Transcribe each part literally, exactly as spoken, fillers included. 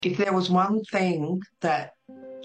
If there was one thing that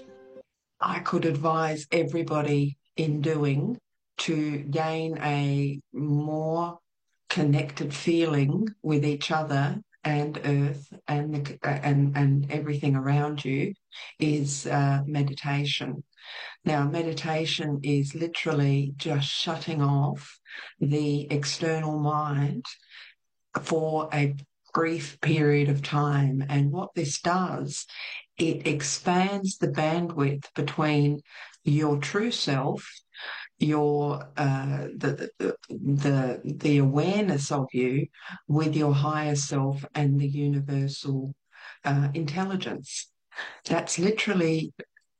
I could advise everybody in doing to gain a more connected feeling with each other and Earth and the, and and everything around you, is uh, meditation. Now, meditation is literally just shutting off the external mind for a brief period of time. And what this does, it expands the bandwidth between your true self, your uh, the, the the the awareness of you, with your higher self and the universal uh, intelligence. That's literally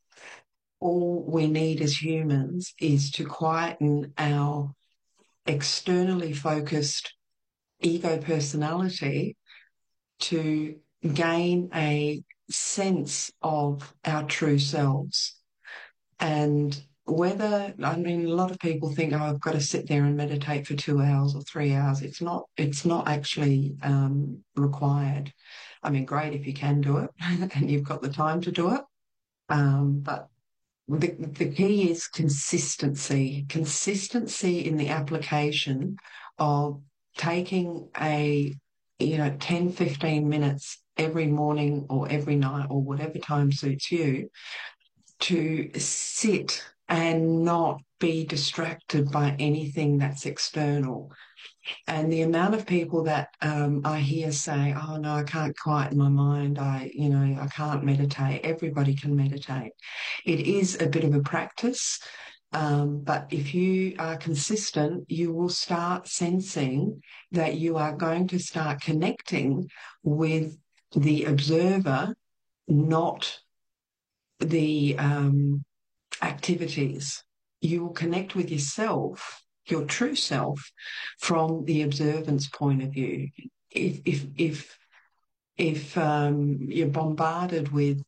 all we need as humans, is to quieten our externally focused ego personality to gain a sense of our true selves. And whether, I mean, a lot of people think, oh, I've got to sit there and meditate for two hours or three hours. It's not, it's not actually um, required. I mean, great if you can do it and you've got the time to do it. Um, but the, the key is consistency, consistency in the application of taking a, you know, ten, fifteen minutes every morning or every night or whatever time suits you, to sit and not be distracted by anything that's external. And the amount of people that um, I hear say, oh, no, I can't quieten my mind. I, you know, I can't meditate. Everybody can meditate. It is a bit of a practice. Um, but if you are consistent, you will start sensing that you are going to start connecting with the observer, not the um, activities. You will connect with yourself, your true self, from the observance point of view. If if if if um, you're bombarded with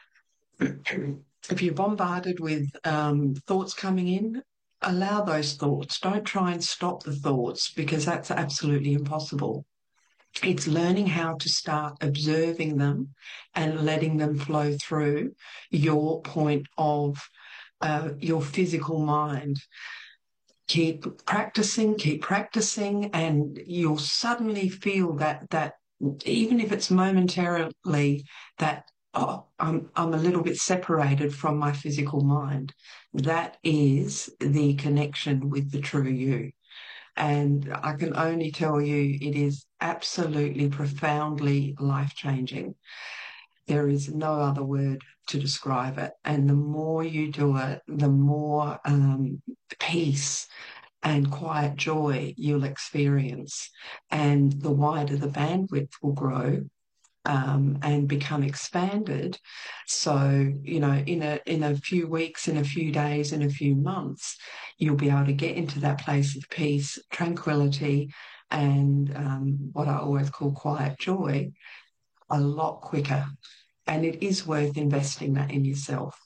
if you're bombarded with um, thoughts coming in, allow those thoughts. Don't try and stop the thoughts, because that's absolutely impossible. It's learning how to start observing them and letting them flow through your point of uh, your physical mind. Keep practicing, keep practicing, and you'll suddenly feel that that even if it's momentarily, that oh, I'm I'm a little bit separated from my physical mind. That is the connection with the true you. And I can only tell you, it is absolutely profoundly life-changing. There is no other word to describe it. And the more you do it, the more um, peace and quiet joy you'll experience. And the wider the bandwidth will grow, um, and become expanded. So, you know, in a in a few weeks, in a few days, in a few months, you'll be able to get into that place of peace, tranquility, and um, what I always call quiet joy, a lot quicker. And it is worth investing that in yourself.